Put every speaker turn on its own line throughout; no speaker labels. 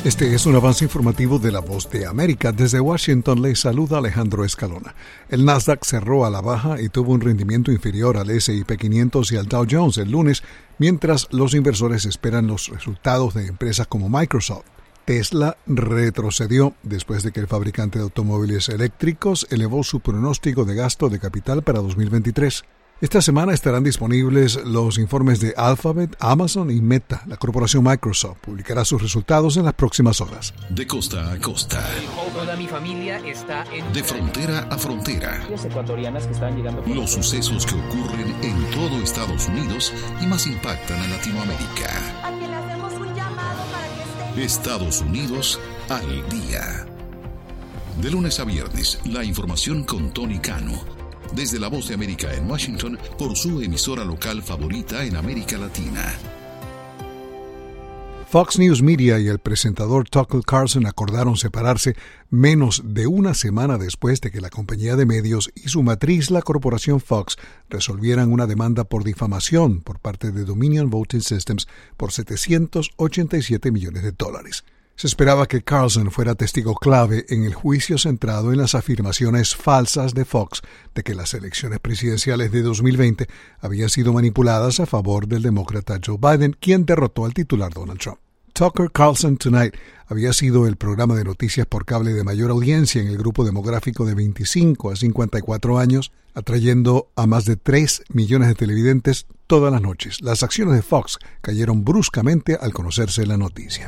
Este es un avance informativo de La Voz de América. Desde Washington les saluda Alejandro Escalona. El Nasdaq cerró a la baja y tuvo un rendimiento inferior al S&P 500 y al Dow Jones el lunes, mientras los inversores esperan los resultados de empresas como Microsoft. Tesla retrocedió después de que el fabricante de automóviles eléctricos elevó su pronóstico de gasto de capital para 2023. Esta semana estarán disponibles los informes de Alphabet, Amazon y Meta. La corporación Microsoft publicará sus resultados en las próximas horas.
De costa a costa.
Toda mi familia está en...
De frontera a frontera.
Las ecuatorianas que están llegando...
Los sucesos que ocurren en todo Estados Unidos y más impactan a Latinoamérica.
A quien le hacemos un llamado para que esté...
Estados Unidos al día. De lunes a viernes, la información con Tony Cano. Desde La Voz de América en Washington, por su emisora local favorita en América Latina.
Fox News Media y el presentador Tucker Carlson acordaron separarse menos de una semana después de que la compañía de medios y su matriz, la corporación Fox, resolvieran una demanda por difamación por parte de Dominion Voting Systems por $787 millones. Se esperaba que Carlson fuera testigo clave en el juicio centrado en las afirmaciones falsas de Fox de que las elecciones presidenciales de 2020 habían sido manipuladas a favor del demócrata Joe Biden, quien derrotó al titular Donald Trump. Tucker Carlson Tonight había sido el programa de noticias por cable de mayor audiencia en el grupo demográfico de 25 a 54 años, atrayendo a más de 3 millones de televidentes todas las noches. Las acciones de Fox cayeron bruscamente al conocerse la noticia.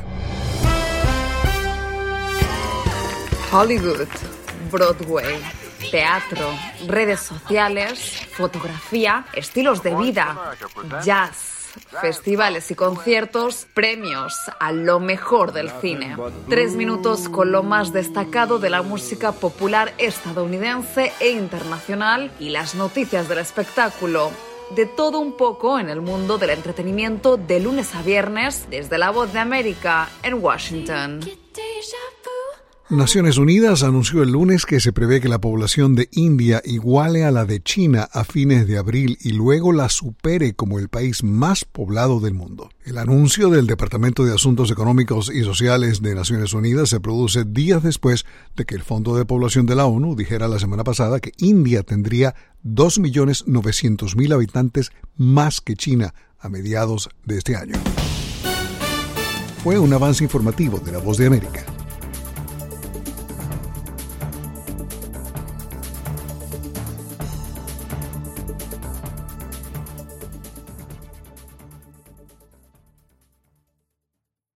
Hollywood, Broadway, teatro, redes sociales, fotografía, estilos de vida, jazz, festivales y conciertos, premios a lo mejor del cine. 3 minutos con lo más destacado de la música popular estadounidense e internacional y las noticias del espectáculo. De todo un poco en el mundo del entretenimiento de lunes a viernes desde La Voz de América en Washington.
Naciones Unidas anunció el lunes que se prevé que la población de India iguale a la de China a fines de abril y luego la supere como el país más poblado del mundo. El anuncio del Departamento de Asuntos Económicos y Sociales de Naciones Unidas se produce días después de que el Fondo de Población de la ONU dijera la semana pasada que India tendría 2.900.000 habitantes más que China a mediados de este año. Fue un avance informativo de La Voz de América.